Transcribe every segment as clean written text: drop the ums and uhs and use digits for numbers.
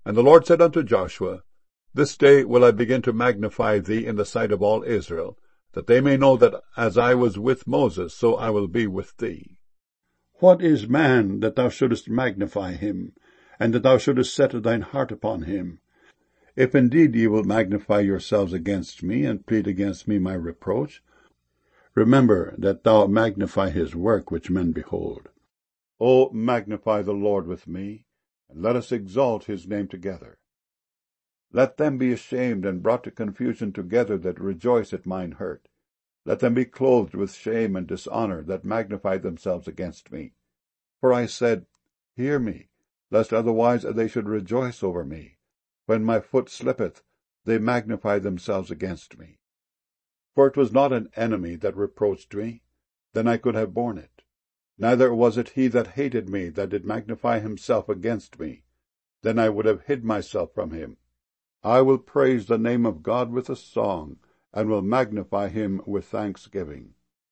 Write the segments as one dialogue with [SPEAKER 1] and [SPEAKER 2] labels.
[SPEAKER 1] And the Lord said unto Joshua, This day will I begin to magnify thee in the sight of all Israel, that they may know that as I was with Moses, so I will be with thee.
[SPEAKER 2] What is man, that thou shouldest magnify him, and that thou shouldest set thine heart upon him? If indeed ye will magnify yourselves against me, and plead against me my reproach, remember that thou magnify his work which men behold. O magnify the Lord with me, and let us exalt his name together. Let them be ashamed and brought to confusion together that rejoice at mine hurt. Let them be clothed with shame and dishonour that magnify themselves against me. For I said, Hear me, lest otherwise they should rejoice over me. When my foot slippeth, they magnify themselves against me. For it was not an enemy that reproached me, then I could have borne it. Neither was it he that hated me that did magnify himself against me, then I would have hid myself from him. I will praise the name of God with a song, and will magnify him with thanksgiving.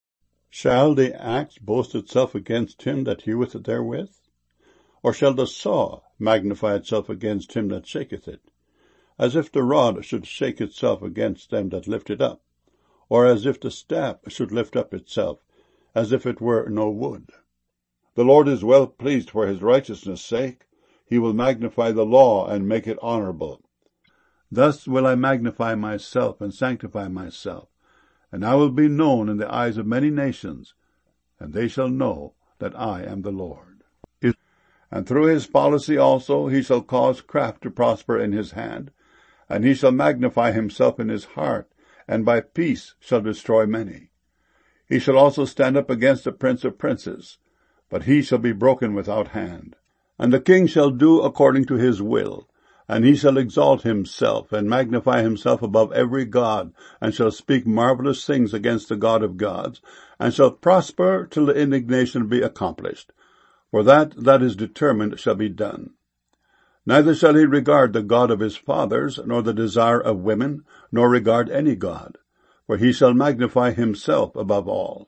[SPEAKER 2] Shall the axe boast itself against him that heweth therewith? Or shall the saw magnify itself against him that shaketh it? As if the rod should shake itself against them that lift it up, or as if the staff should lift up itself, as if it were no wood. The Lord is well pleased for his righteousness' sake. He will magnify the law and make it honorable. Thus will I magnify myself and sanctify myself, and I will be known in the eyes of many nations, and they shall know that I am the Lord. And through his policy also he shall cause craft to prosper in his hand, and he shall magnify himself in his heart, and by peace shall destroy many. He shall also stand up against the prince of princes, but he shall be broken without hand. And the king shall do according to his will, and he shall exalt himself, and magnify himself above every god, and shall speak marvelous things against the God of gods, and shall prosper till the indignation be accomplished. For that is determined shall be done. Neither shall he regard the God of his fathers, nor the desire of women, nor regard any god, for he shall magnify himself above all.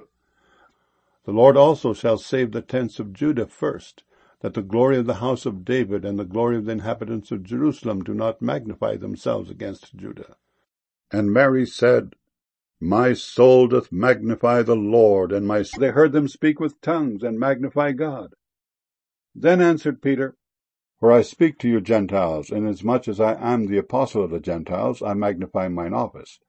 [SPEAKER 2] The Lord also shall save the tents of Judah first, that the glory of the house of David and the glory of the inhabitants of Jerusalem do not magnify themselves against Judah. And Mary said, My soul doth magnify the Lord, and They heard them speak with tongues, and magnify God. Then answered Peter, For I speak to you Gentiles, inasmuch as I am the apostle of the Gentiles, I magnify mine office.